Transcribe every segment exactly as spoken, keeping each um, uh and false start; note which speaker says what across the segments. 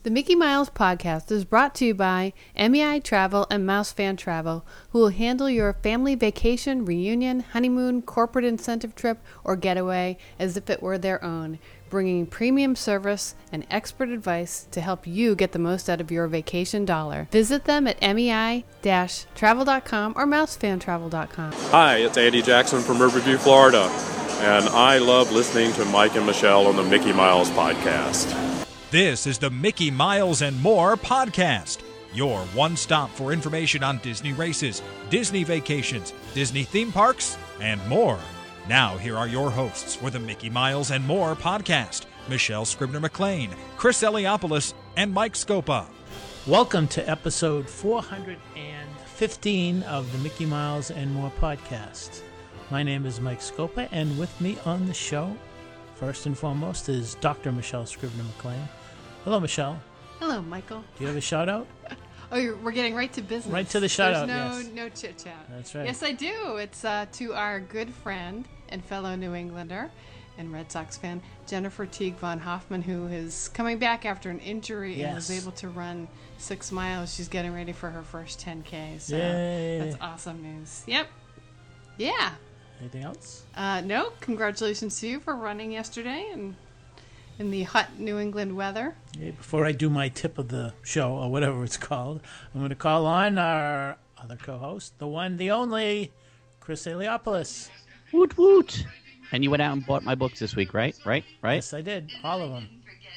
Speaker 1: The Mickey Miles podcast is brought to you by M E I Travel and Mouse Fan Travel, who will handle your family vacation, reunion, honeymoon, corporate incentive trip, or getaway as if it were their own, bringing premium service and expert advice to help you get the most out of your vacation dollar. Visit them at M E I travel dot com or mouse fan travel dot com.
Speaker 2: Hi, it's Andy Jackson from Riverview, Florida, and I love listening to Mike and Michelle on the Mickey Miles podcast.
Speaker 3: This is the Mickey Miles and More podcast, your one stop for information on Disney races, Disney vacations, Disney theme parks, and more. Now, here are your hosts for the Mickey Miles and More podcast, Michelle Scribner-McLean, Chris Eliopoulos, and Mike Scopa.
Speaker 4: Welcome to episode four hundred fifteen of the Mickey Miles and More podcast. My name is Mike Scopa, and with me on the show, first and foremost, is Doctor Michelle Scribner-McLean. Hello, Michelle.
Speaker 1: Hello, Michael.
Speaker 4: Do you have a shout-out?
Speaker 1: Oh, you're, we're getting right to business.
Speaker 4: Right to the shout-out,
Speaker 1: There's no,
Speaker 4: yes.
Speaker 1: no chit-chat.
Speaker 4: That's right.
Speaker 1: Yes, I do. It's uh, to our good friend and fellow New Englander and Red Sox fan, Jennifer Teague von Hoffman, who is coming back after an injury
Speaker 4: Yes.
Speaker 1: and was able to run six miles. She's getting ready for her first ten K. So
Speaker 4: Yay.
Speaker 1: that's awesome news. Yep. Yeah.
Speaker 4: Anything else?
Speaker 1: Uh, no, congratulations to you for running yesterday and in the hot New England weather.
Speaker 4: Okay, before I do my tip of the show, or whatever it's called, I'm going to call on our other co-host, the one, the only, Chris Eliopoulos.
Speaker 5: Woot woot. And you went out and bought my books this week, right? Right? Right?
Speaker 4: Yes, I did. All of them.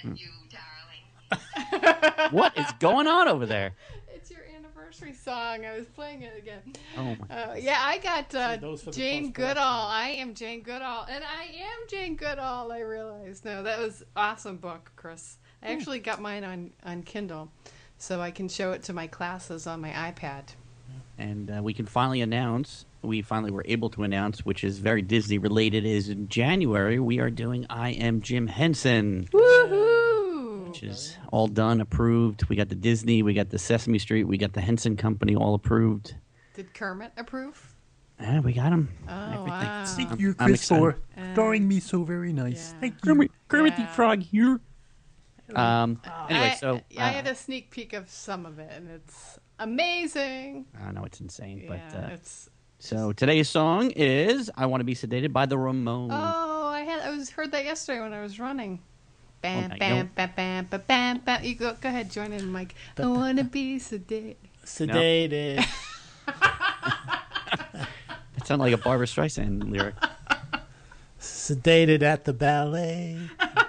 Speaker 5: What is going on over there?
Speaker 1: It's your anniversary song. I was playing it again.
Speaker 5: Oh my
Speaker 1: Uh, yeah, I got uh,
Speaker 4: those for the
Speaker 1: Jane
Speaker 4: post-production.
Speaker 1: Goodall. I am Jane Goodall, and I am Jane Goodall. I realized. No, that was awesome book, Chris. I actually got mine on on Kindle, so I can show it to my classes on my iPad.
Speaker 5: And uh, we can finally announce, we finally were able to announce, which is very Disney related, is in January we are doing I Am Jim Henson.
Speaker 1: Woohoo!
Speaker 5: Which is all done, approved. We got the Disney, we got the Sesame Street, we got the Henson Company all approved.
Speaker 1: Did Kermit approve?
Speaker 5: Yeah, we got them.
Speaker 1: Oh,
Speaker 5: Everything.
Speaker 1: wow.
Speaker 6: Thank
Speaker 5: I'm-
Speaker 6: you,
Speaker 5: I'm
Speaker 6: Chris,
Speaker 5: excited.
Speaker 6: for
Speaker 1: Uh,
Speaker 6: starring me so very nice.
Speaker 1: yeah.
Speaker 6: Thank you.
Speaker 5: Kermit, Kermit
Speaker 1: Yeah.
Speaker 5: the Frog here. Um, anyway,
Speaker 1: I,
Speaker 5: so...
Speaker 1: I, I
Speaker 5: uh,
Speaker 1: had a sneak peek of some of it, and it's amazing.
Speaker 5: I know it's insane,
Speaker 1: Yeah,
Speaker 5: but... Uh,
Speaker 1: it's.
Speaker 5: so today's song is I Want to Be Sedated by the Ramones.
Speaker 1: Oh, I had I was heard that yesterday when I was running. Bam,
Speaker 5: Oh,
Speaker 1: bam, bam, bam, bam, bam, bam. You go, go ahead, join in, Mike. I wanna be sedated.
Speaker 4: Sedated.
Speaker 5: It sounded like a Barbra Streisand lyric.
Speaker 4: Sedated at the ballet.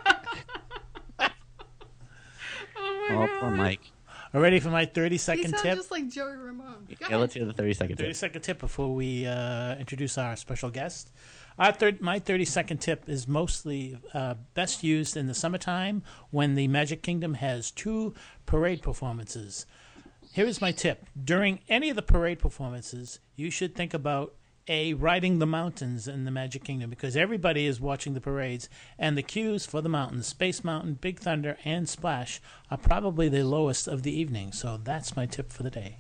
Speaker 5: Oh, poor Mike.
Speaker 4: All ready for my
Speaker 1: He
Speaker 4: thirty-second
Speaker 1: sounds
Speaker 4: tip?
Speaker 1: just like Joey Ramone. Go
Speaker 5: Yeah,
Speaker 1: ahead.
Speaker 5: let's hear the thirty-second tip.
Speaker 4: thirty-second tip before we uh, introduce our special guest. Our third, my thirty-second tip is mostly uh, best used in the summertime when the Magic Kingdom has two parade performances. Here is my tip. During any of the parade performances, you should think about A, riding the mountains in the Magic Kingdom, because everybody is watching the parades, and the queues for the mountains, Space Mountain, Big Thunder, and Splash, are probably the lowest of the evening. So that's my tip for the day.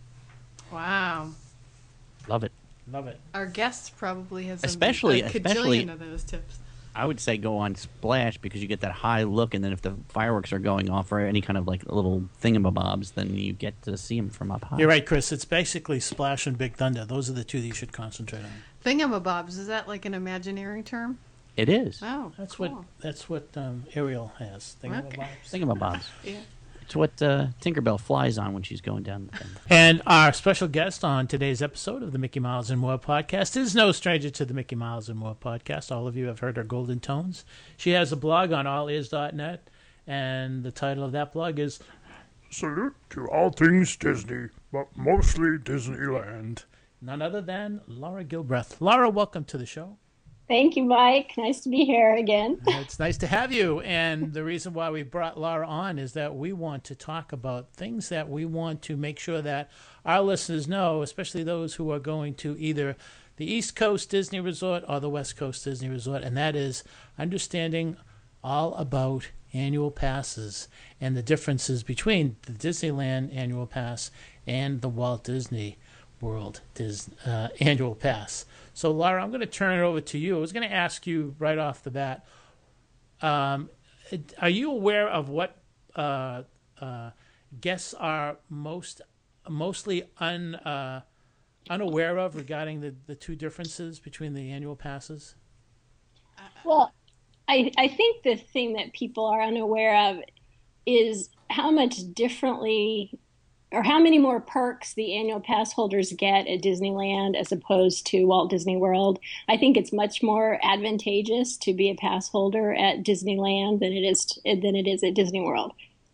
Speaker 1: Wow.
Speaker 5: Love it.
Speaker 4: Love it.
Speaker 1: Our guest probably has a,
Speaker 5: Especially-
Speaker 1: a
Speaker 5: especially-
Speaker 1: cajillion of those tips.
Speaker 5: I would say go on Splash because you get that high look, and then if the fireworks are going off or any kind of like little thingamabobs, then you get to see them from up high.
Speaker 4: You're right, Chris. It's basically Splash and Big Thunder. Those are the two that you should concentrate on.
Speaker 1: Thingamabobs, is that like an Imagineering term?
Speaker 5: It is.
Speaker 1: Oh,
Speaker 4: That's
Speaker 1: cool.
Speaker 4: what that's what um, Ariel has. Thingamabobs.
Speaker 1: Okay.
Speaker 5: Thingamabobs.
Speaker 1: Yeah.
Speaker 5: It's what uh, Tinkerbell flies on when she's going down the thing.
Speaker 4: And our special guest on today's episode of the Mickey Miles and More podcast is no stranger to the Mickey Miles and More podcast. All of you have heard her golden tones. She has a blog on all ears dot net, and the title of that blog is
Speaker 6: Salute to all things Disney, but mostly Disneyland.
Speaker 4: none other than Laura Gilbreth. Laura, welcome to the show.
Speaker 7: Thank you, Mike. Nice to be here again.
Speaker 4: It's nice to have you. And the reason why we brought Laura on is that we want to talk about things that we want to make sure that our listeners know, especially those who are going to either the East Coast Disney Resort or the West Coast Disney Resort, and that is understanding all about annual passes and the differences between the Disneyland annual pass and the Walt Disney World Dis- uh, annual pass. So, Laura, I'm going to turn it over to you. I was going to ask you right off the bat, um, are you aware of what uh, uh, guests are most mostly un uh, unaware of regarding the, the two differences between the annual passes?
Speaker 7: Well, I, I think the thing that people are unaware of is how much differently or how many more perks the annual pass holders get at Disneyland as opposed to Walt Disney World. I think it's much more advantageous to be a pass holder at Disneyland than it is to, than it is at Disney World.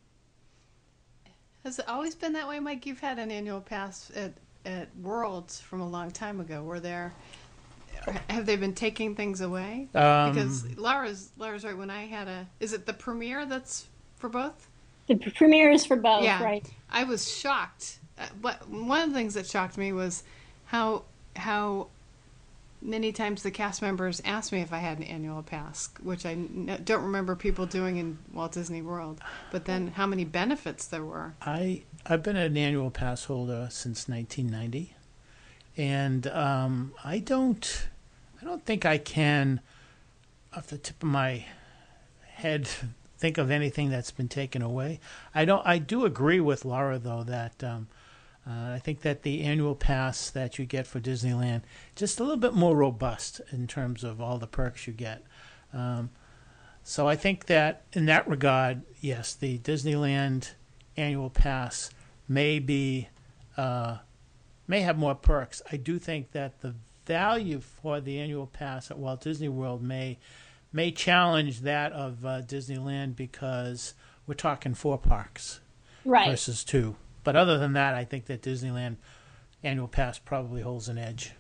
Speaker 1: Has it always been that way, Mike? You've had an annual pass at, at Worlds from a long time ago. Were there, have they been taking things away?
Speaker 4: Um,
Speaker 1: because Laura's Laura's right. When I had a, is it the premiere that's for both?
Speaker 7: The premiere is for both,
Speaker 1: Yeah,
Speaker 7: right?
Speaker 1: I was shocked. Uh, What one of the things that shocked me was how how many times the cast members asked me if I had an annual pass, which I n- don't remember people doing in Walt Disney World. But then how many benefits there were.
Speaker 4: I I've been an annual pass holder since nineteen ninety, and um, I don't I don't think I can, off the tip of my head, think of anything that's been taken away. I don't. I do agree with Laura though that um, uh, I think that the annual pass that you get for Disneyland just a little bit more robust in terms of all the perks you get. Um, so I think that in that regard, yes, the Disneyland annual pass may be uh, may have more perks. I do think that the value for the annual pass at Walt Disney World may may challenge that of uh, Disneyland because we're talking four parks
Speaker 7: Right.
Speaker 4: versus two. But other than that, I think that Disneyland annual pass probably holds an edge.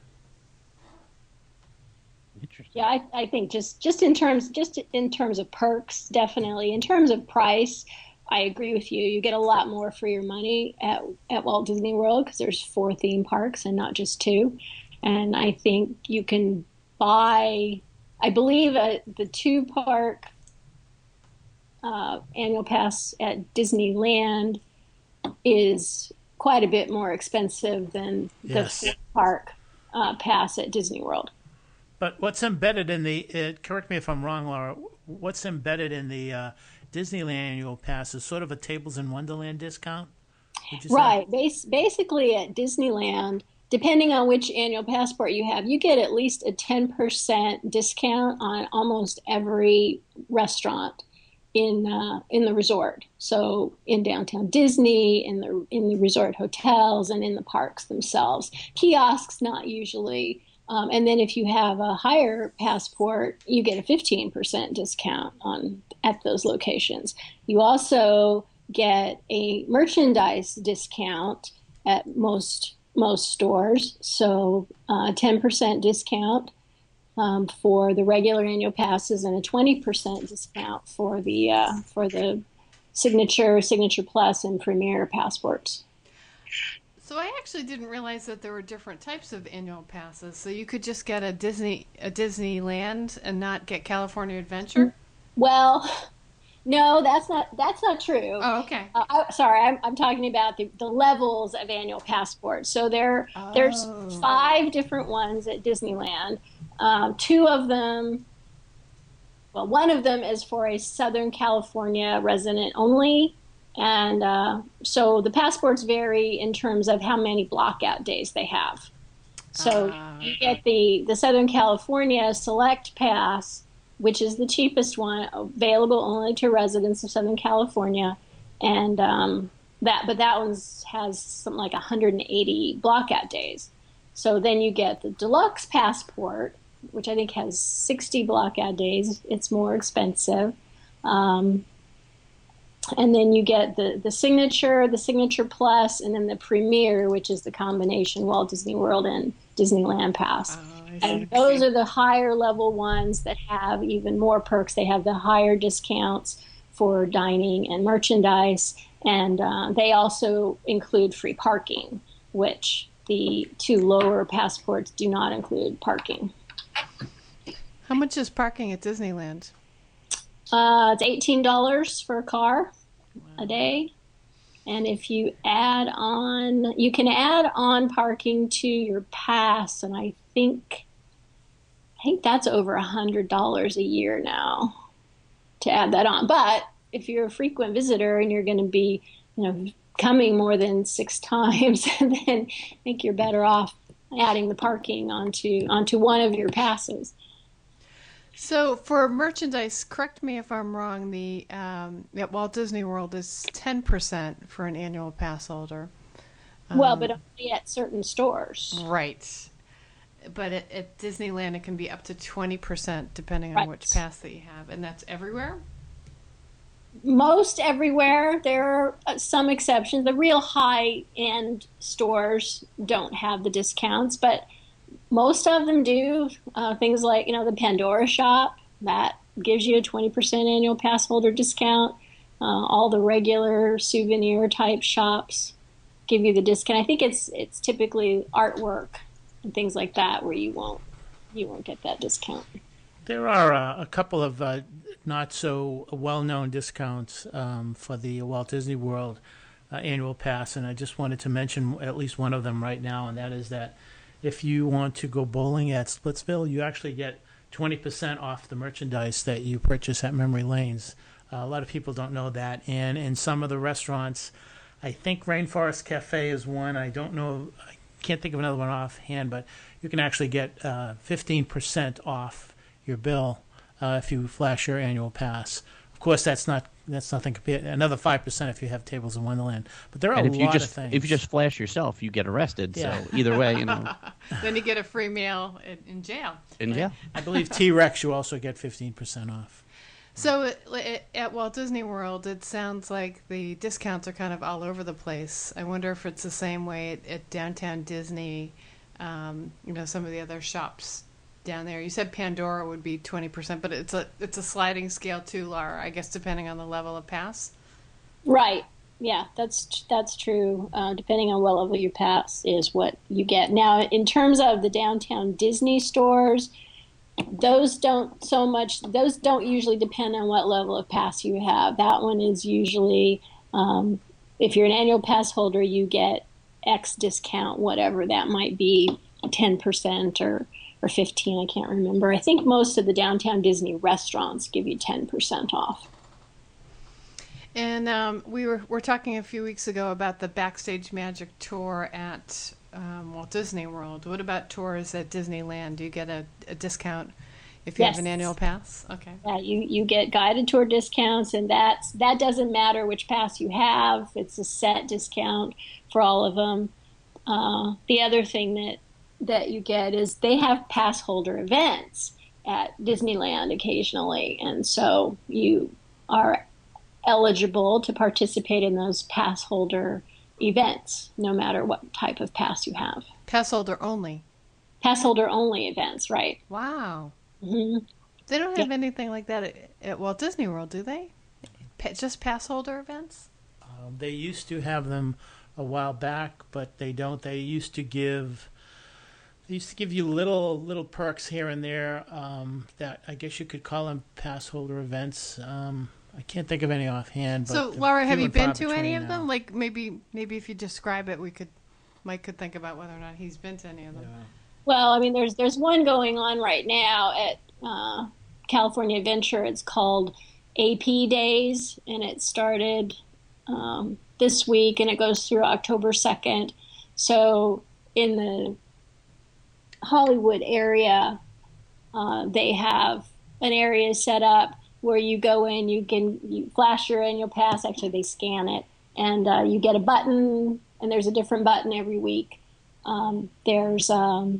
Speaker 5: Interesting.
Speaker 7: Yeah, I, I think just, just in terms just in terms of perks, definitely. In terms of price, I agree with you. You get a lot more for your money at at Walt Disney World because there's four theme parks and not just two. And I think you can buy, I believe, uh, the two park uh, annual pass at Disneyland is quite a bit more expensive than
Speaker 4: Yes.
Speaker 7: the four park uh, pass at Disney World.
Speaker 4: But what's embedded in the, uh, correct me if I'm wrong, Laura, what's embedded in the uh, Disneyland annual pass is sort of a Tables in Wonderland discount? Would you say?
Speaker 7: Right. Bas- basically, at Disneyland, depending on which annual passport you have, you get at least a ten percent discount on almost every restaurant in uh, in the resort. So in downtown Disney, in the in the resort hotels, and in the parks themselves. Kiosks, not usually. Um, and then if you have a higher passport, you get a fifteen percent discount on at those locations. You also get a merchandise discount at most most stores, so uh, ten percent discount um, for the regular annual passes and a twenty percent discount for the uh, for the Signature, Signature Plus, and Premier passports.
Speaker 1: So I actually didn't realize that there were different types of annual passes. So you could just get a Disney a Disneyland and not get California Adventure.
Speaker 7: Well, no, that's not that's not true.
Speaker 1: Oh, okay.
Speaker 7: Uh, I, sorry, I'm, I'm talking about the, the levels of annual passports. So there, there's
Speaker 1: Oh.
Speaker 7: five different ones at Disneyland. Um, two of them, well, one of them is for a Southern California resident only. And uh, so the passports vary in terms of how many blockout days they have. So
Speaker 1: Ah.
Speaker 7: you get the, the Southern California Select Pass, which is the cheapest one, available only to residents of Southern California, and um, that. But that one has something like one hundred eighty blockout days. So then you get the Deluxe Passport, which I think has sixty blockout days. It's more expensive, um, and then you get the the Signature, the Signature Plus, and then the Premier, which is the combination Walt Disney World and Disneyland Pass.
Speaker 1: Oh, I see.
Speaker 7: And those are the higher level ones that have even more perks. They have the higher discounts for dining and merchandise, and uh, they also include free parking, which the two lower passports do not include parking.
Speaker 1: How much is parking at Disneyland?
Speaker 7: Uh, it's eighteen dollars for a car a day. And if you add on, you can add on parking to your pass, and I think, I think that's over a hundred dollars a year now to add that on. But if you're a frequent visitor and you're going to be, you know, coming more than six times, then I think you're better off adding the parking onto onto one of your passes.
Speaker 1: So for merchandise, correct me if I'm wrong, the um, at Walt Disney World is ten percent for an annual pass holder. Um,
Speaker 7: Well, but only at certain stores.
Speaker 1: Right. But at, at Disneyland, it can be up to twenty percent depending on
Speaker 7: Right.
Speaker 1: which pass that you have. And that's everywhere?
Speaker 7: Most everywhere. There are uh, some exceptions. The real high-end stores don't have the discounts, but most of them do. Uh, things like, you know, the Pandora shop, that gives you a twenty percent annual pass holder discount. Uh, all the regular souvenir type shops give you the discount. I think it's it's typically artwork and things like that where you won't you won't get that discount.
Speaker 4: There are uh, a couple of uh, not so well-known discounts um, for the Walt Disney World uh, annual pass, and I just wanted to mention at least one of them right now, and that is that if you want to go bowling at Splitsville, you actually get twenty percent off the merchandise that you purchase at Memory Lanes. Uh, a lot of people don't know that, and in some of the restaurants, I think Rainforest Cafe is one. I don't know, I can't think of another one offhand, but you can actually get uh, fifteen percent off your bill uh, if you flash your annual pass. Of course, that's not that's nothing compared. Another five percent if you have Tables in Wonderland. But there are
Speaker 5: And
Speaker 4: a
Speaker 5: if you
Speaker 4: lot
Speaker 5: just
Speaker 4: of things.
Speaker 5: if you just flash yourself, you get arrested.
Speaker 4: Yeah.
Speaker 5: So either way, you know,
Speaker 1: Then you get a free meal in, in jail.
Speaker 5: in jail.
Speaker 4: I believe T-Rex you also get fifteen percent off.
Speaker 1: So it, it, at Walt Disney World, it sounds like the discounts are kind of all over the place. I wonder if it's the same way at, at Downtown Disney, um, you know, some of the other shops down there. You said Pandora would be twenty percent, but it's a it's a sliding scale too, Laura, I guess, depending on the level of pass.
Speaker 7: Right. Yeah, that's that's true. Uh, depending on what level you pass is what you get. Now, in terms of the Downtown Disney stores, those don't so much. Those don't usually depend on what level of pass you have. That one is usually, um, if you're an annual pass holder, you get X discount, whatever that might be, ten percent or or fifteen. I can't remember. I think most of the Downtown Disney restaurants give you ten percent off.
Speaker 1: And um, we were were talking a few weeks ago about the Backstage Magic tour at um, Walt Disney World. What about tours at Disneyland? Do you get a, a discount if you
Speaker 7: Yes.
Speaker 1: have an annual pass? Okay.
Speaker 7: Yeah, you, you get guided tour discounts, and that's that doesn't matter which pass you have. It's a set discount for all of them. Uh, the other thing that that you get is they have pass holder events at Disneyland occasionally, and so you are eligible to participate in those pass holder events, no matter what type of pass you have.
Speaker 1: Pass holder only.
Speaker 7: Pass holder only events, right?
Speaker 1: Wow.
Speaker 7: hmm
Speaker 1: They don't have anything like that at, at Walt Disney World, do they? Pa- just pass holder events?
Speaker 4: Um, they used to have them a while back, but they don't. They used to give they used to give you little little perks here and there that that I guess you could call them pass holder events. Um, I can't think of any offhand. But
Speaker 1: So,
Speaker 4: they're
Speaker 1: Laura, have
Speaker 4: few
Speaker 1: you
Speaker 4: and far
Speaker 1: been to any
Speaker 4: between
Speaker 1: of them?
Speaker 4: now.
Speaker 1: Like maybe maybe if you describe it, we could Mike could think about whether or not he's been to any of them.
Speaker 4: Yeah.
Speaker 7: Well, I mean, there's there's one going on right now at uh, California Adventure. It's called A P Days, and it started um, this week, and it goes through October second. So in the Hollywood area, uh, they have an area set up where you go in, you can you flash your annual pass. Actually, they scan it, and uh, you get a button, and there's a different button every week. Um, there's um,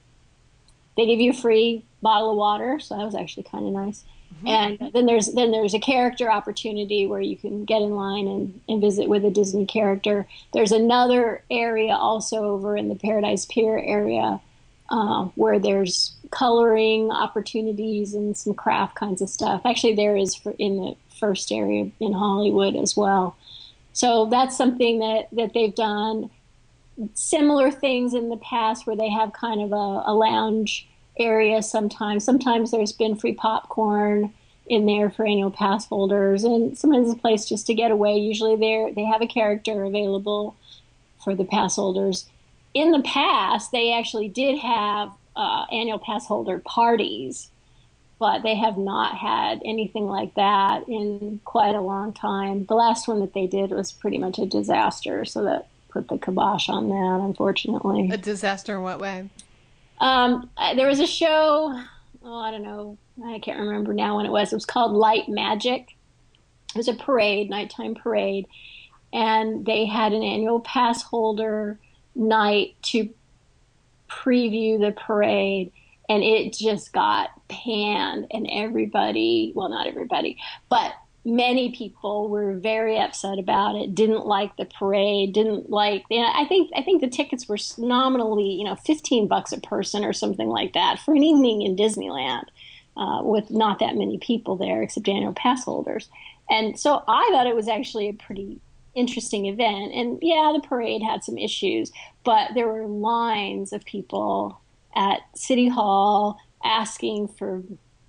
Speaker 7: they give you a free bottle of water, so that was actually kind of nice. Mm-hmm. And then there's then there's a character opportunity where you can get in line and, and visit with a Disney character. There's another area also over in the Paradise Pier area uh, where there's coloring opportunities and some craft kinds of stuff. Actually, there is for, in the first area in Hollywood as well. So that's something that, that they've done. Similar things in the past where they have kind of a, a lounge area sometimes. Sometimes there's been free popcorn in there for annual pass holders, and sometimes it's a place just to get away. Usually they they have a character available for the pass holders. In the past, they actually did have uh, annual pass holder parties, but they have not had anything like that in quite a long time. The last one that they did was pretty much a disaster, so that put the kibosh on that, unfortunately.
Speaker 1: A disaster in what way?
Speaker 7: Um, there was a show, oh, I don't know, I can't remember now when it was. It was called Light Magic. It was a parade, nighttime parade, and they had an annual pass holder night to preview the parade, and it just got panned, and everybody, well, not everybody, but many people were very upset about it, didn't like the parade, didn't like, you know, I think I think the tickets were nominally, you know, fifteen bucks a person or something like that for an evening in Disneyland, uh, with not that many people there except annual pass holders. And so I thought it was actually a pretty interesting event. And yeah, the parade had some issues, but there were lines of people at City Hall asking for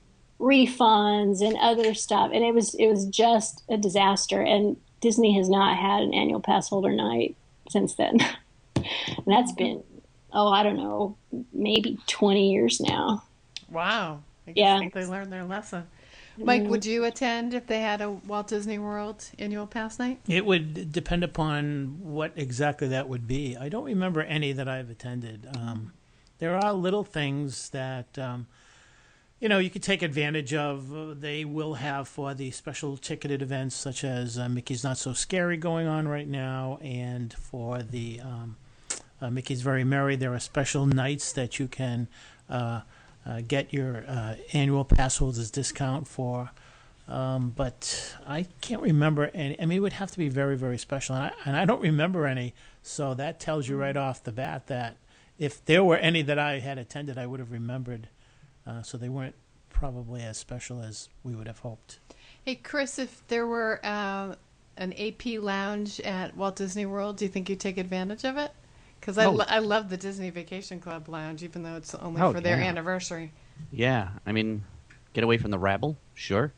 Speaker 7: refunds and other stuff, and it was it was just a disaster. And Disney has not had an annual pass holder night since then. And that's been, oh, I don't know, maybe twenty years now.
Speaker 1: Wow. I guess
Speaker 7: Yeah.
Speaker 1: I think they learned their lesson. Mike, would you attend if they had a Walt Disney World annual pass night?
Speaker 4: It would depend upon what exactly that would be. I don't remember any that I've attended. Um, there are little things that, um, you know, you could take advantage of. Uh, they will have for the special ticketed events, such as uh, Mickey's Not So Scary going on right now, and for the um, uh, Mickey's Very Merry, there are special nights that you can uh, uh, get your uh, annual pass holders discount for. Um, but I can't remember any. I mean, it would have to be very, very special, and I, and I don't remember any. So that tells you right off the bat that if there were any that I had attended, I would have remembered. Uh, so they weren't probably as special as we would have hoped.
Speaker 1: Hey, Chris, if there were uh, an A P lounge at Walt Disney World, do you think you'd take advantage of it? Because I,
Speaker 5: Oh.
Speaker 1: lo- I love the Disney Vacation Club lounge, even though it's only
Speaker 5: Oh,
Speaker 1: for their
Speaker 5: yeah.
Speaker 1: anniversary.
Speaker 5: Yeah, I mean, get away from the rabble, sure.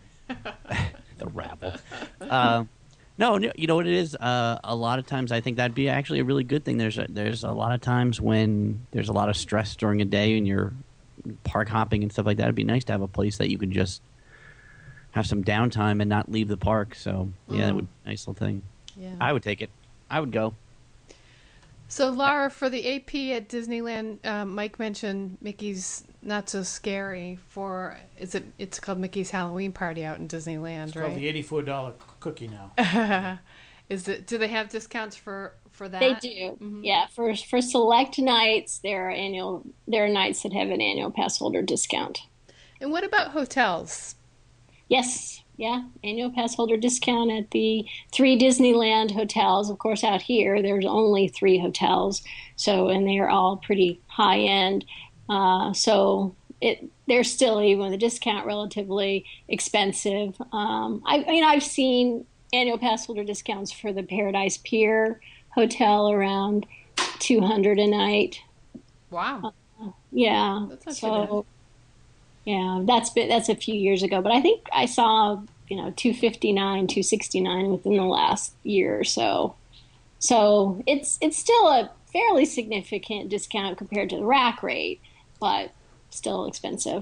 Speaker 5: The rabble. Uh, no, no, you know what it is? Uh, a lot of times I think that'd be actually a really good thing. There's a, there's a lot of times when there's a lot of stress during a day and you're park hopping and stuff like that. It'd be nice to have a place that you can just have some downtime and not leave the park. So, yeah, that
Speaker 1: Mm.
Speaker 5: would nice little thing.
Speaker 1: Yeah.
Speaker 5: I would take it. I would go.
Speaker 1: So, Laura, for the A P at Disneyland, uh, Mike mentioned Mickey's Not So Scary for, is it, it's called Mickey's Halloween Party out in Disneyland,
Speaker 4: It's
Speaker 1: right?
Speaker 4: called the eighty-four dollar cookie now.
Speaker 1: Is it, do they have discounts for, for that?
Speaker 7: They do, yeah. For for select nights, there are annual there are nights that have an annual pass holder discount.
Speaker 1: And what about hotels?
Speaker 7: Yes, yeah, annual pass holder discount at the three Disneyland hotels. Of course, out here there's only three hotels, so and they are all pretty high end. Uh, so it they're still, even with a discount, relatively expensive. Um, I, I mean, I've seen annual pass holder discounts for the Paradise Pier Hotel around two hundred a night.
Speaker 1: Wow.
Speaker 7: Yeah.
Speaker 1: That's not too
Speaker 7: so yeah, that's been that's a few years ago, but I think I saw, you know, two fifty-nine, two sixty-nine within the last year or so. So it's it's still a fairly significant discount compared to the rack rate, but still expensive.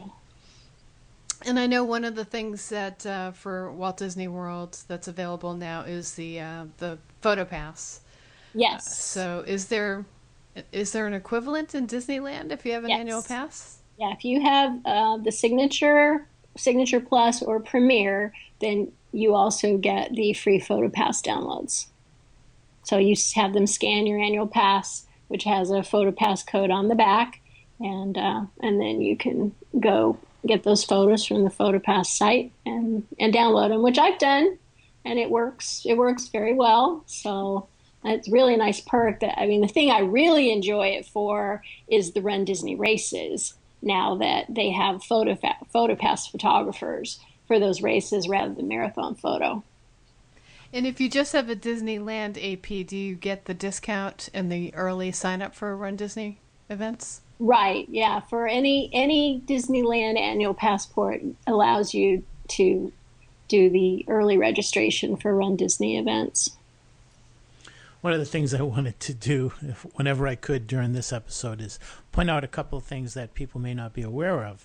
Speaker 1: And I know one of the things that uh, for Walt Disney World that's available now is the uh, the Photo Pass.
Speaker 7: Yes.
Speaker 1: So is there is there an equivalent in Disneyland if you have an
Speaker 7: Yes.
Speaker 1: annual pass?
Speaker 7: Yeah, if you have uh, the Signature, Signature Plus, or Premier, then you also get the free PhotoPass downloads. So you s- have them scan your annual pass, which has a PhotoPass code on the back, and uh, and then you can go get those photos from the PhotoPass site and and download them, which I've done, and it works. It works very well. So it's really a nice perk. That I mean, the thing I really enjoy it for is the Run Disney races. Now that they have photo PhotoPass photographers for those races rather than marathon photo.
Speaker 1: And if you just have a Disneyland A P, do you get the discount and the early sign up for Run Disney events?
Speaker 7: Right, yeah. For any any Disneyland annual passport allows you to do the early registration for Run Disney events.
Speaker 4: One of the things I wanted to do, if, whenever I could during this episode, is point out a couple of things that people may not be aware of.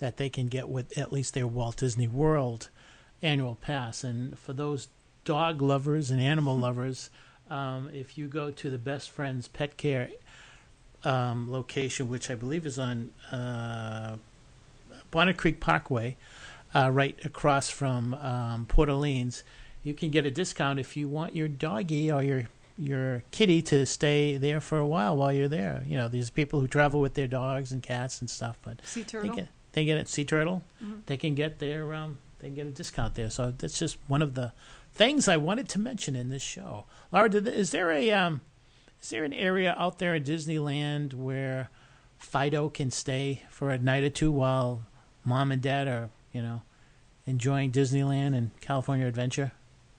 Speaker 4: that they can get with at least their Walt Disney World annual pass. And for those dog lovers and animal lovers, um, if you go to the Best Friends Pet Care um, location, which I believe is on uh, Bonnet Creek Parkway, uh, right across from um, Port Orleans, you can get a discount if you want your doggy or your your kitty to stay there for a while while you're there. You know, there's people who travel with their dogs and cats and stuff, but
Speaker 1: Sea turtle.
Speaker 4: they get they get it. Sea turtle,
Speaker 1: Mhm.
Speaker 4: they can get their um they can get a discount there. So that's just one of the things I wanted to mention in this show. Laura, did, is there a um is there an area out there in Disneyland where Fido can stay for a night or two while mom and dad are, you know, enjoying Disneyland and California Adventure?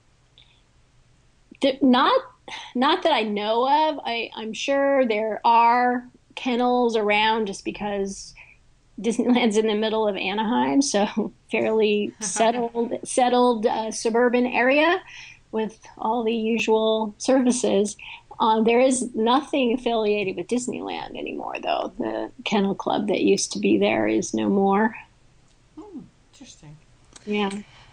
Speaker 7: Th- Not, not that I know of. I, I'm sure there are kennels around just because Disneyland's in the middle of Anaheim, so fairly settled, settled uh, suburban area with all the usual services. Um, there is nothing affiliated with Disneyland anymore, though. The kennel club that used to be there is no more.
Speaker 1: Hmm, interesting.
Speaker 7: Yeah.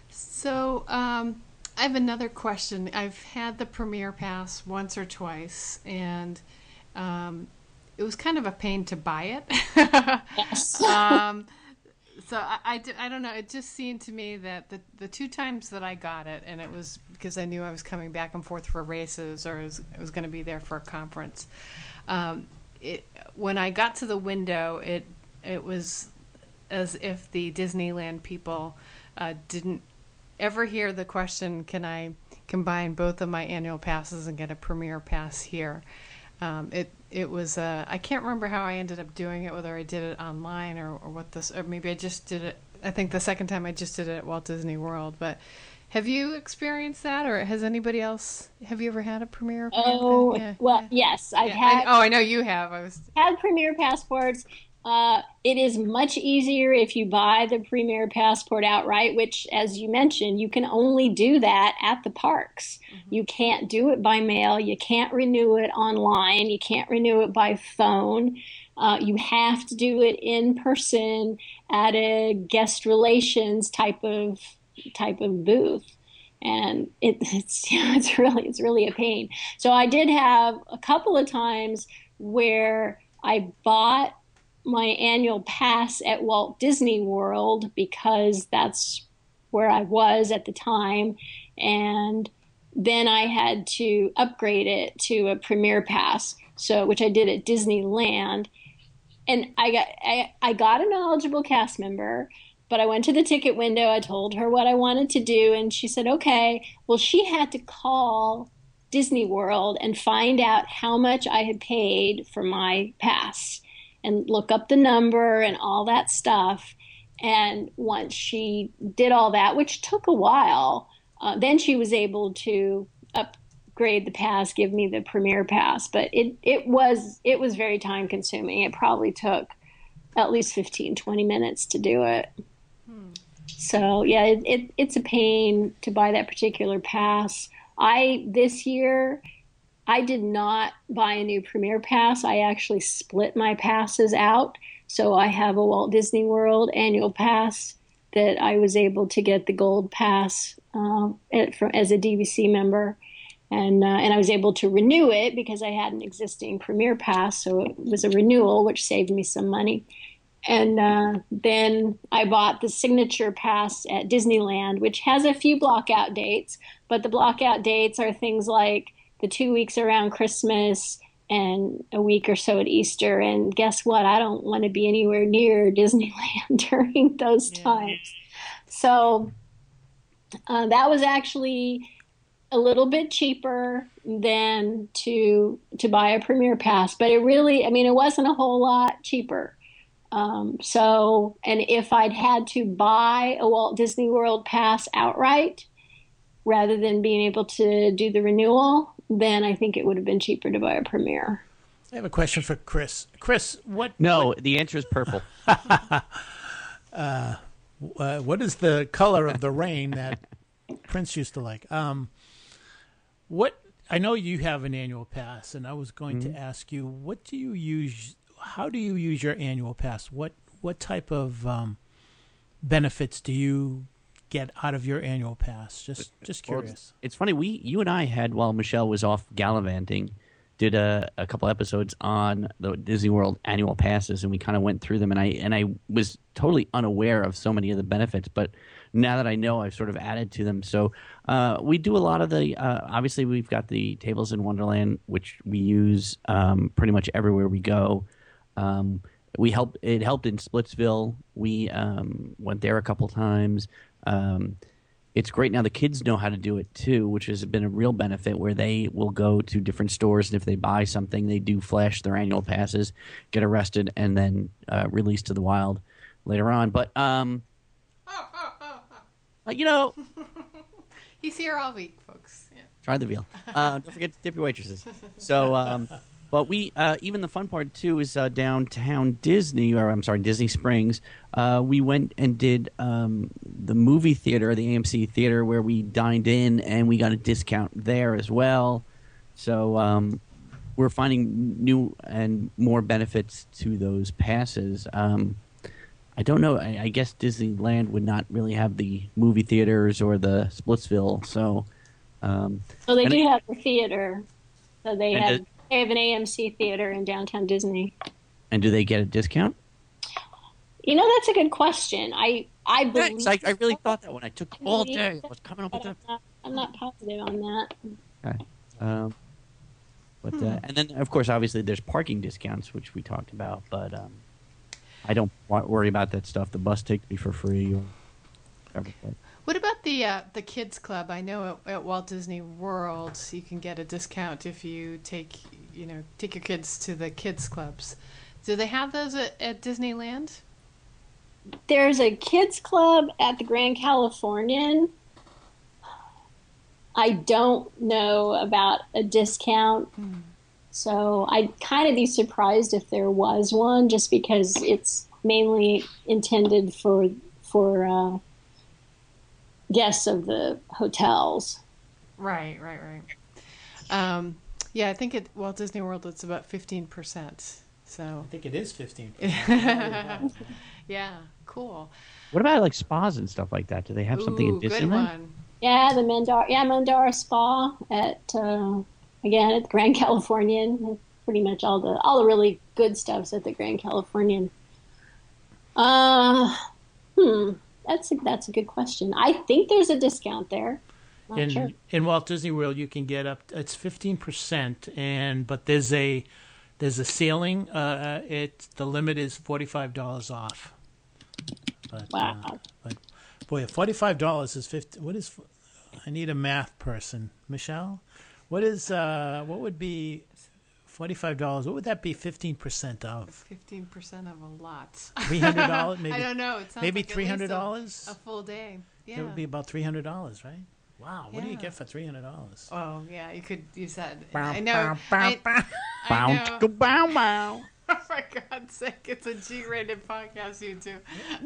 Speaker 1: So, um, I have another question. I've had the Premier Pass once or twice, and um, it was kind of a pain to buy it.
Speaker 7: Yes.
Speaker 1: um, so I, I, di- I don't know. It just seemed to me that the, the two times that I got it, and it was because I knew I was coming back and forth for races or I was, I was going to be there for a conference. Um, it, when I got to the window, it it was as if the Disneyland people uh, didn't ever hear the question, can I combine both of my annual passes and get a Premier Pass here? Um, it it was uh, I can't remember how I ended up doing it, whether I did it online or, or what this, or maybe I just did it. I think the second time I just did it at Walt Disney World. But have you experienced that, or has anybody else? Have you ever had a Premier?
Speaker 7: Oh,
Speaker 1: yeah,
Speaker 7: well,
Speaker 1: yeah.
Speaker 7: yes, I've
Speaker 1: Yeah,
Speaker 7: had.
Speaker 1: I, oh, I know you have. I was.
Speaker 7: Had Premier passports. Uh, it is much easier if you buy the Premier passport outright, which, as you mentioned, you can only do that at the parks. Mm-hmm. You can't do it by mail. You can't renew it online. You can't renew it by phone. Uh, you have to do it in person at a guest relations type of type of booth. And it, it's you know, it's really it's really a pain. So I did have a couple of times where I bought my annual pass at Walt Disney World because that's where I was at the time, and then I had to upgrade it to a Premier Pass, so which I did at Disneyland, and I got I, I got an eligible cast member. But I went to the ticket window, I told her what I wanted to do, and she said, okay. Well, she had to call Disney World and find out how much I had paid for my pass and look up the number and all that stuff. And once she did all that, which took a while, uh, then she was able to upgrade the pass, give me the Premier Pass. But it, it was it was very time consuming. It probably took at least fifteen, twenty minutes to do it. So yeah, it, it, it's a pain to buy that particular pass. I, this year, I did not buy a new Premier Pass. I actually split my passes out. So I have a Walt Disney World annual pass that I was able to get the gold pass um, at, for, as a D V C member. And, uh, and I was able to renew it because I had an existing Premier Pass. So it was a renewal, which saved me some money. And uh, then I bought the signature pass at Disneyland, which has a few blockout dates, but the blockout dates are things like the two weeks around Christmas and a week or so at Easter. And guess what? I don't want to be anywhere near Disneyland during those yeah. times. So uh, that was actually a little bit cheaper than to to buy a Premier Pass, but it really, I mean, it wasn't a whole lot cheaper. Um, so, and if I'd had to buy a Walt Disney World pass outright rather than being able to do the renewal, then I think it would have been cheaper to buy a Premier.
Speaker 4: I have a question for Chris. Chris, what?
Speaker 5: No,
Speaker 4: what,
Speaker 5: the answer is purple.
Speaker 4: uh, uh, what is the color of the rain that Prince used to like? Um, what? I know you have an annual pass, and I was going mm-hmm. to ask you, what do you use? How do you use your annual pass? What what type of um, benefits do you get out of your annual pass? Just just
Speaker 5: Well,
Speaker 4: curious.
Speaker 5: it's, it's funny. We, you and I had, while Michelle was off gallivanting, did a, a couple episodes on the Disney World annual passes, and we kind of went through them. And I and I was totally unaware of so many of the benefits, but now that I know, I've sort of added to them. So uh, we do a lot of the. Uh, obviously, we've got the Tables in Wonderland, which we use um, pretty much everywhere we go. Um, we help. It helped in Splitsville. We um, went there a couple times. Um, It's great now. The kids know how to do it too, which has been a real benefit. Where they will go to different stores, and if they buy something, they do flash their annual passes, get arrested, and then uh, released to the wild later on. But um, uh, you know,
Speaker 1: He's here all week, folks. Yeah.
Speaker 5: try the veal. Uh, don't forget to tip your waitresses. So, um, but we uh, even the fun part too is uh, downtown Disney, or I'm sorry, Disney Springs. Uh, we went and did um, the movie theater, the A M C theater, where we dined in, and we got a discount there as well. So um, we're finding new and more benefits to those passes. Um, I don't know. I, I guess Disneyland would not really have the movie theaters or the Splitsville. So, um,
Speaker 7: So they
Speaker 5: and
Speaker 7: do
Speaker 5: it-
Speaker 7: have a theater. So they
Speaker 5: And
Speaker 7: have
Speaker 5: does-
Speaker 7: they have an A M C theater in downtown Disney.
Speaker 5: and do they get a discount?
Speaker 7: You know, that's a good question. I I believe.
Speaker 5: Thanks. I, I really thought that when I took all day. I was coming up with
Speaker 7: but
Speaker 5: that.
Speaker 7: I'm not, I'm not positive on that.
Speaker 5: Okay. Um, but
Speaker 7: Hmm.
Speaker 5: uh, and then of course, obviously, there's parking discounts, which we talked about. But um, I don't wa- worry about that stuff. The bus takes me for free. Or everything.
Speaker 1: What about the uh, the kids club? I know at, at Walt Disney World you can get a discount if you take you know take your kids to the kids clubs. Do they have those at, at Disneyland?
Speaker 7: There's a kids club at the Grand Californian. I don't know about a discount. So I'd kind of be surprised if there was one, just because it's mainly intended for for uh, guests of the hotels.
Speaker 1: Right, right, right. Um, yeah, I think at Walt Disney World it's about fifteen percent. So
Speaker 4: I think it is fifteen.
Speaker 1: yeah, cool.
Speaker 5: What about like spas and stuff like that? Do they have something
Speaker 1: Ooh,
Speaker 5: in
Speaker 1: good
Speaker 5: Disneyland?
Speaker 1: one.
Speaker 7: Yeah, the Mandara, yeah, Mandara Spa at uh, again at the Grand Californian. Pretty much all the all the really good stuff's at the Grand Californian. Uh, hmm, that's a, that's a good question. I think there's a discount there. Not
Speaker 4: In
Speaker 7: sure.
Speaker 4: in Walt Disney World, you can get up. It's fifteen percent, and but there's a there's a ceiling. Uh, it the limit is forty five dollars off. But,
Speaker 7: Wow.
Speaker 4: Uh, but boy, forty five dollars is fifty. What is? I need a math person, Michelle. What is? Uh, what would be? Forty-five dollars. What would that be? Fifteen percent of
Speaker 1: Fifteen percent of a lot.
Speaker 4: three hundred dollars. Maybe
Speaker 1: I don't know. It sounds
Speaker 4: maybe
Speaker 1: like at
Speaker 4: three
Speaker 1: least
Speaker 4: hundred
Speaker 1: a,
Speaker 4: dollars.
Speaker 1: a full day. Yeah.
Speaker 4: It would be about three hundred dollars, right? Wow. What do you
Speaker 1: Yeah.
Speaker 4: get for three hundred dollars?
Speaker 1: Oh yeah, you could use that.
Speaker 4: Bow,
Speaker 1: I know.
Speaker 4: bow, bow,
Speaker 1: I,
Speaker 4: bow.
Speaker 1: I know.
Speaker 5: Bow, bow, bow.
Speaker 1: Oh, for God's sake, it's a G-rated podcast, you two.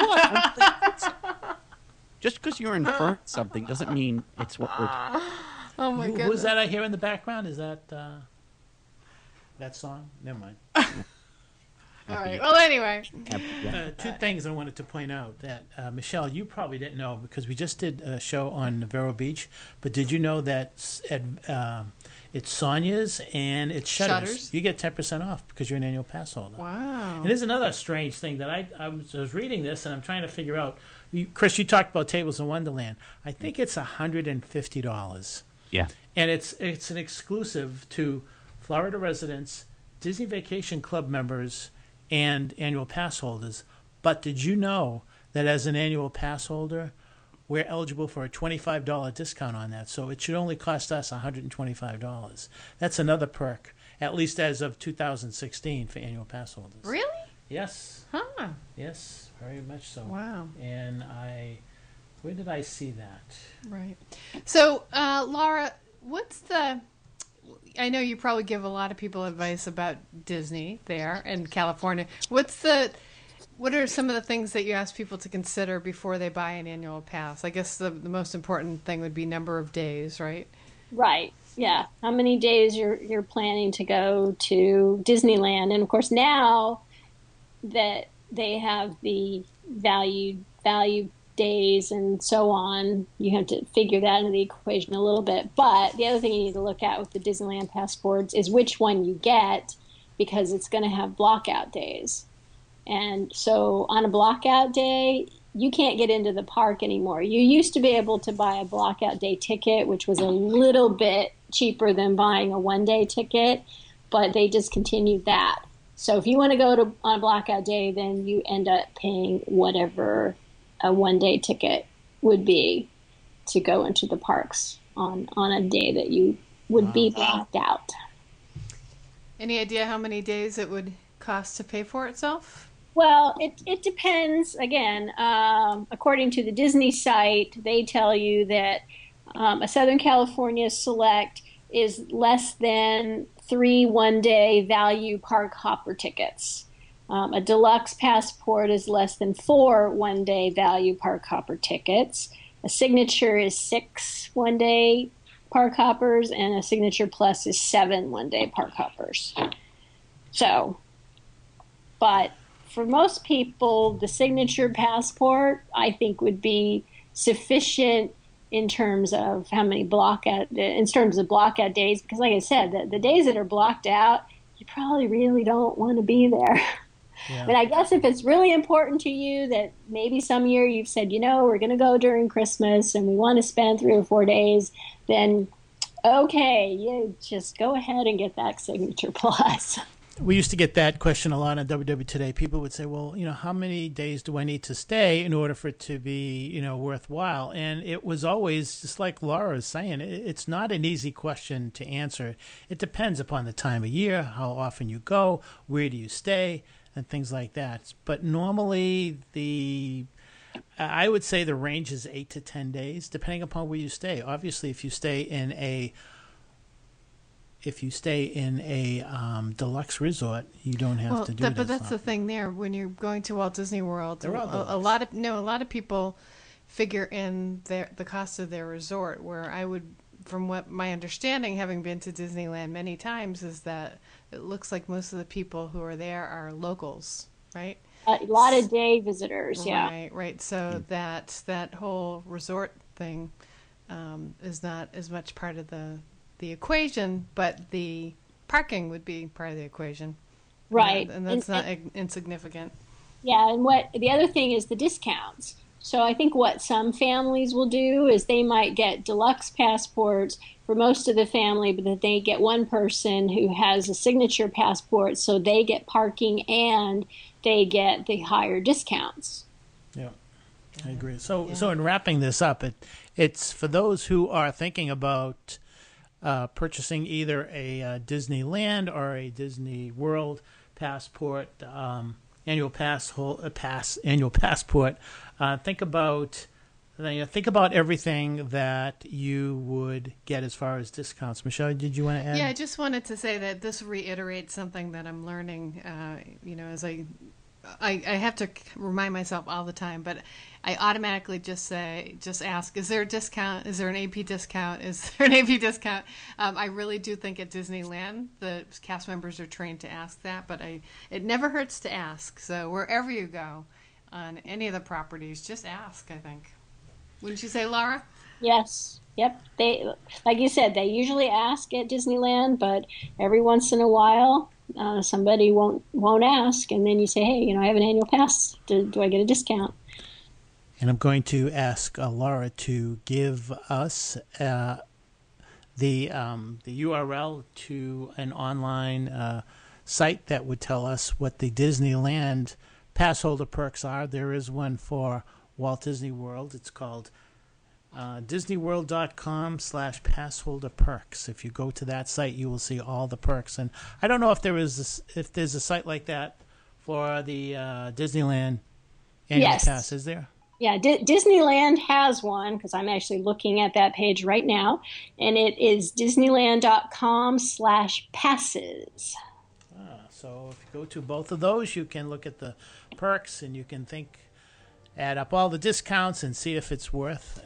Speaker 5: Just because you're inferring something doesn't mean it's what we're.
Speaker 1: Oh my
Speaker 4: Who,
Speaker 1: goodness.
Speaker 4: who's that I hear in the background? Is that uh, that song? Never mind.
Speaker 1: All right. Well, anyway.
Speaker 4: Uh, two things I wanted to point out that uh, Michelle, you probably didn't know because we just did a show on Vero Beach. But did you know that s- at um it's Sonia's and it's Shutters?
Speaker 1: Shutters?
Speaker 4: You get ten percent off because you're an annual pass holder.
Speaker 1: Wow.
Speaker 4: And there's another strange thing that I, I, was, I was reading this and I'm trying to figure out. You, Chris, you talked about Tables in Wonderland. I think it's one hundred fifty dollars.
Speaker 5: Yeah.
Speaker 4: And it's it's an exclusive to Florida residents, Disney Vacation Club members, and annual pass holders. But did you know that as an annual pass holder, we're eligible for a twenty-five dollars discount on that? So it should only cost us one hundred twenty-five dollars. That's another perk, at least as of two thousand sixteen for annual pass holders.
Speaker 1: Really?
Speaker 4: Yes.
Speaker 1: Huh.
Speaker 4: Yes, very much so.
Speaker 1: Wow.
Speaker 4: And I, where did I see that?
Speaker 1: Right. So, uh, Laura, what's the? I know you probably give a lot of people advice about Disney there in California. What's the? What are some of the things that you ask people to consider before they buy an annual pass? I guess the the most important thing would be number of days, right?
Speaker 7: Right. Yeah. How many days you're you're planning to go to Disneyland? And of course, now that they have the valued value days and so on. You have to figure that into the equation a little bit. But the other thing you need to look at with the Disneyland passports is which one you get, because it's going to have blockout days. And so on a blockout day, you can't get into the park anymore. You used to be able to buy a blockout day ticket, which was a little bit cheaper than buying a one-day ticket, but they discontinued that. So if you want to go to on a blackout day, then you end up paying whatever a one-day ticket would be to go into the parks on, on a day that you would be blocked out.
Speaker 1: Any idea how many days it would cost to pay for itself?
Speaker 7: Well, it, it depends. Again, um, according to the Disney site, they tell you that um, a Southern California Select is less than three one-day value park hopper tickets. Um, a deluxe passport is less than four one-day value park hopper tickets. A signature is six one-day park hoppers, and a signature plus is seven one-day park hoppers. So, but for most people, the signature passport, I think, would be sufficient in terms of how many block out, in terms of block out days, because like I said, the, the days that are blocked out, you probably really don't want to be there. Yeah. But I guess if it's really important to you that maybe some year you've said, you know, we're going to go during Christmas and we want to spend three or four days, then okay, you just go ahead and get that signature plus.
Speaker 4: We used to get that question a lot on W W Today. People would say, well, you know, how many days do I need to stay in order for it to be, you know, worthwhile? And it was always, just like Laura is saying, it's not an easy question to answer. It depends upon the time of year, how often you go, where do you stay, and things like that. But normally the, I would say the range is eight to ten days, depending upon where you stay. Obviously, if you stay in a If you stay in a um, deluxe resort, you don't have
Speaker 1: well,
Speaker 4: to do
Speaker 1: that.
Speaker 4: it.
Speaker 1: But that's
Speaker 4: often.
Speaker 1: the thing there. When you're going to Walt Disney World,
Speaker 4: They're all
Speaker 1: a, a lot of no, a lot of people figure in their the cost of their resort. Where I would, from what my understanding, having been to Disneyland many times, is that it looks like most of the people who are there are locals, right?
Speaker 7: A lot of day visitors, yeah.
Speaker 1: Right, right. So that that whole resort thing um, is not as much part of the. the equation, but the parking would be part of the equation.
Speaker 7: Right.
Speaker 1: And, and that's
Speaker 7: and,
Speaker 1: not
Speaker 7: and,
Speaker 1: insignificant.
Speaker 7: Yeah, and what the other thing is the discounts. So I think what some families will do is they might get deluxe passports for most of the family, but that they get one person who has a signature passport, so they get parking and they get the higher discounts.
Speaker 4: Yeah, I agree. So, yeah. so in wrapping this up, it it's for those who are thinking about Uh, purchasing either a uh, Disneyland or a Disney World passport, um, annual pass, whole, uh, pass, annual passport. Uh, think about, you know, think about everything that you would get as far as discounts. Michelle, did you want to add?
Speaker 1: Yeah, I just wanted to say that this reiterates something that I'm learning. Uh, you know, as I, I, I have to remind myself all the time, but I automatically just say, just ask, is there a discount? Is there an A P discount? Is there an A P discount? Um, I really do think at Disneyland, the cast members are trained to ask that, but I, it never hurts to ask. So wherever you go on any of the properties, just ask, I think. Wouldn't you say, Laura?
Speaker 7: Yes. Yep. They, like you said, they usually ask at Disneyland, but every once in a while, uh, somebody won't won't ask, and then you say, hey, you know, I have an annual pass. Do, do I get a discount?
Speaker 4: And I'm going to ask uh, Laura to give us uh, the um, the U R L to an online uh, site that would tell us what the Disneyland pass holder perks are. There is one for Walt Disney World. It's called uh, disneyworld.com slash passholder perks. If you go to that site, you will see all the perks. And I don't know if there is a, if there's a site like that for the uh, Disneyland annual
Speaker 7: yes.
Speaker 4: pass. Is there?
Speaker 7: Yeah, D- Disneyland has one, because I'm actually looking at that page right now, and it is disneyland.com slash passes.
Speaker 4: Ah, so if you go to both of those, you can look at the perks, and you can think, add up all the discounts and see if it's worth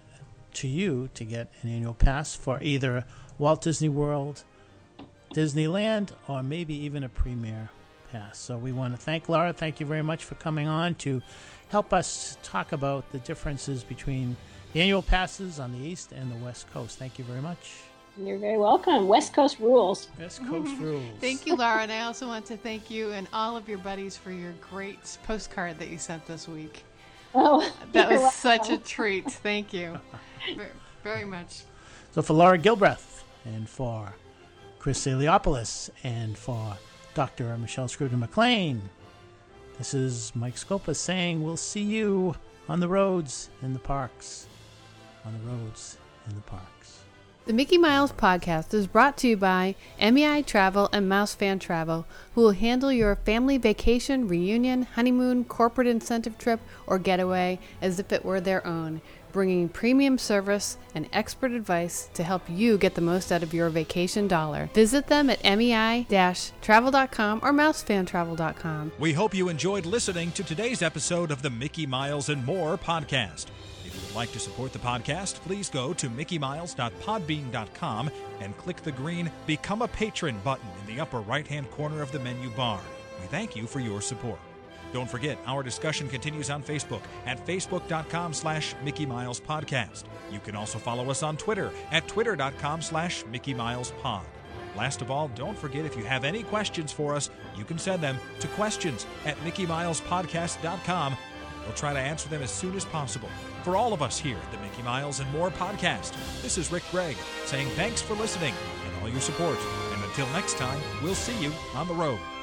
Speaker 4: to you to get an annual pass for either Walt Disney World, Disneyland, or maybe even a Premier pass. So we want to thank Laura. Thank you very much for coming on to help us talk about the differences between the annual passes on the East and the West Coast. Thank you very much.
Speaker 7: You're very welcome. West Coast rules.
Speaker 4: West Coast rules.
Speaker 1: Thank you, Laura. And I also want to thank you and all of your buddies for your great postcard that you sent this week.
Speaker 7: Oh,
Speaker 1: that was
Speaker 7: welcome.
Speaker 1: such a treat. Thank you very, very much.
Speaker 4: So for Laura Gilbreth and for Chris Eliopoulos and for Doctor Michelle Scruton-McLean, this is Mike Scopa saying we'll see you on the roads in the parks. On the roads in the parks.
Speaker 1: The Mickey Miles podcast is brought to you by M E I Travel and Mouse Fan Travel, who will handle your family vacation, reunion, honeymoon, corporate incentive trip, or getaway as if it were their own, bringing premium service and expert advice to help you get the most out of your vacation dollar. Visit them at M E I travel dot com or mouse fan travel dot com.
Speaker 3: We hope you enjoyed listening to today's episode of the Mickey Miles and More podcast. If you would like to support the podcast, please go to mickey miles dot podbean dot com and click the green Become a Patron button in the upper right-hand corner of the menu bar. We thank you for your support. Don't forget, our discussion continues on Facebook at facebook dot com slash Mickey Miles Podcast. You can also follow us on Twitter at twitter dot com slash Mickey Miles Pod. Last of all, don't forget, if you have any questions for us, you can send them to questions at mickey miles podcast dot com. We'll try to answer them as soon as possible. For all of us here at the Mickey Miles and More podcast, this is Rick Gregg saying thanks for listening and all your support. And until next time, we'll see you on the road.